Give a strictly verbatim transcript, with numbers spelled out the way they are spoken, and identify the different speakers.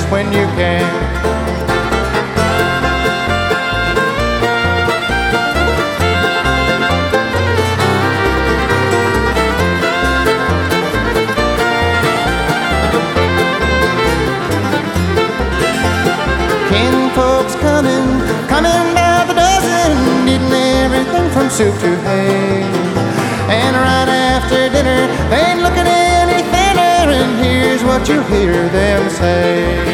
Speaker 1: when you can. Folks coming, coming by the dozen, eating everything from soup to hay. And right after dinner, they ain't looking any thinner, and here's what you hear them say.